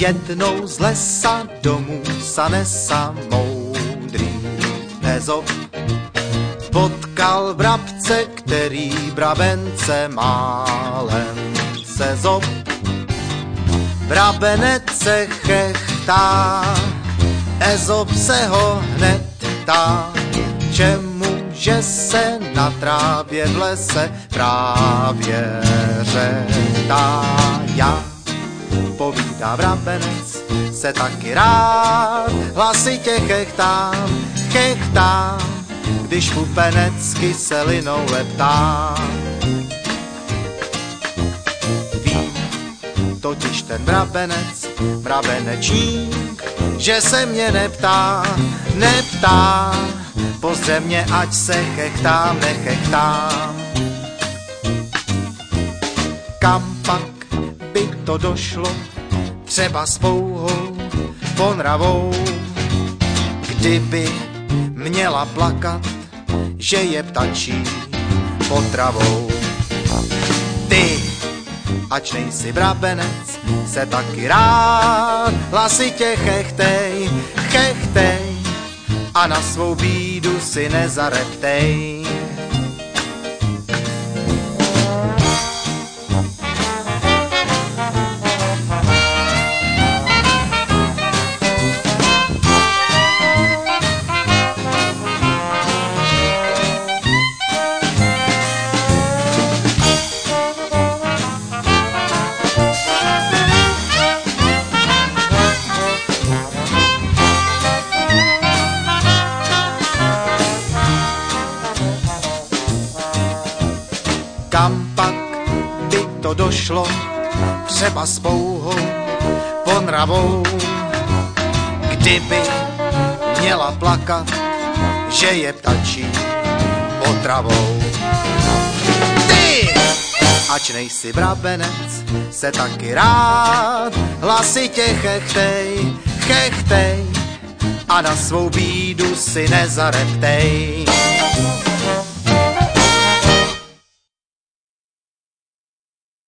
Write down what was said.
Jednou z lesa domů sa nesa moudrý Ezop. Potkal vrabce, který brabence málem sezop. Brabenec se chechtá, Ezop se ho hned ptá, čemu, že se na trávě v lese právě řechtá. Já, povídá vrabenec, se taky rád hlasitě chechtám, když pupenec kyselinou leptá. Ví totiž ten brabenečník, že se mě neptá, pozdře mě, ať se nechechtám. Kam pak by to došlo, třeba s pouhou ponravou, kdyby měla plakat, že je ptačí potravou. Ty, ač nejsi brabenec, se taky rád hlasitě chechtej a na svou bídu si nezareptej. Kam pak by to došlo, třeba s pouhou ponravou, kdyby měla plakat, že je ptačí potravou. Ty, ač nejsi brabenec, se taky rád hlasitě chechtej a na svou bídu si nezareptej.